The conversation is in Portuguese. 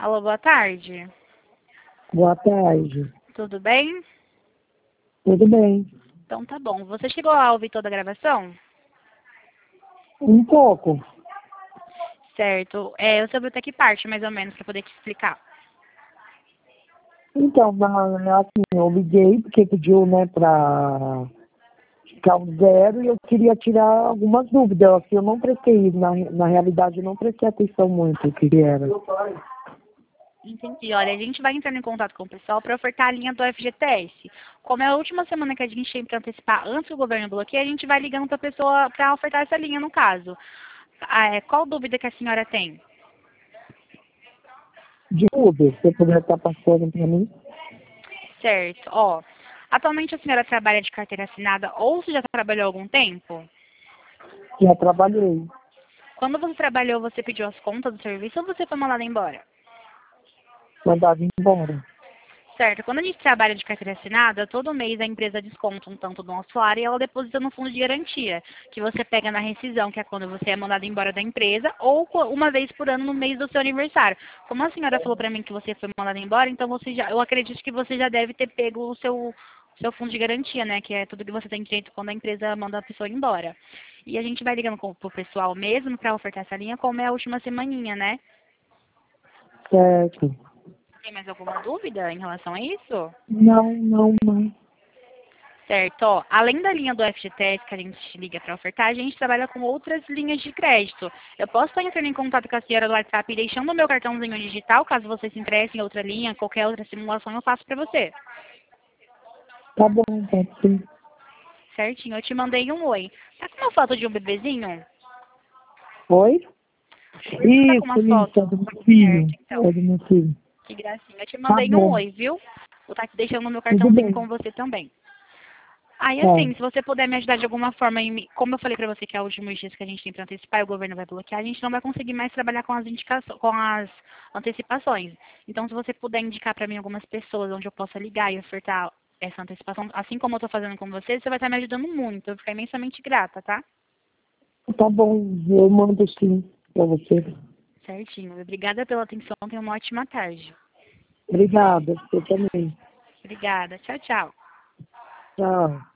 Alô, boa tarde. Boa tarde. Tudo bem? Tudo bem? Então tá bom. Você chegou a ouvir toda a gravação? Um pouco. Certo. Eu soube até que parte, mais ou menos, para poder te explicar. Então, assim, eu liguei porque pediu, né, para ficar um zero e eu queria tirar algumas dúvidas. Assim, eu não prestei, na realidade, eu não prestei atenção muito o que era. Entendi. Olha, a gente vai entrando em contato com o pessoal para ofertar a linha do FGTS. Como é a última semana que a gente tem para antecipar antes do governo bloquear, a gente vai ligando para a pessoa para ofertar essa linha, no caso. Qual dúvida que a senhora tem? De Uber, se você puder estar passando para mim. Certo. Ó, atualmente a senhora trabalha de carteira assinada ou se já trabalhou há algum tempo? Já trabalhei. Quando você trabalhou, você pediu as contas do serviço ou você foi mandada embora? Mandava embora. Certo. Quando a gente trabalha de carteira assinada, todo mês a empresa desconta um tanto do nosso salário e ela deposita no fundo de garantia, que você pega na rescisão, que é quando você é mandado embora da empresa, ou uma vez por ano no mês do seu aniversário. Como a senhora falou para mim que você foi mandada embora, então eu acredito que você já deve ter pego o seu fundo de garantia, né? Que é tudo que você tem direito quando a empresa manda a pessoa embora. E a gente vai ligando pro pessoal mesmo para ofertar essa linha, como é a última semaninha, né? Certo. Tem mais alguma dúvida em relação a isso? Não. Certo, ó, além da linha do FGTS que a gente liga para ofertar, a gente trabalha com outras linhas de crédito. Eu posso estar entrando em contato com a senhora do WhatsApp e deixando o meu cartãozinho digital, caso você se interesse em outra linha, qualquer outra simulação eu faço para você. Tá bom, pode ser. Certinho, eu te mandei um oi. Tá com uma foto de um bebezinho? Oi? Tá com uma Isso, é foto? do meu filho. Certo, então. É do meu filho. Que gracinha. Eu te Tá mandei um bom, oi, viu? Vou estar te deixando o meu tudo cartãozinho bem. com você também. Aí, Tá. assim, se você puder me ajudar de alguma forma, como eu falei pra você que é os últimos dias que a gente tem pra antecipar e o governo vai bloquear, a gente não vai conseguir mais trabalhar com as indicações, com as antecipações. Então, se você puder indicar pra mim algumas pessoas onde eu possa ligar e ofertar essa antecipação, assim como eu tô fazendo com você, você vai estar me ajudando muito. Eu vou ficar imensamente grata, tá? Tá bom, eu mando sim pra você. Certinho. Obrigada pela atenção. Tenha uma ótima tarde. Obrigada, você também. Obrigada. Tchau, tchau. Tchau.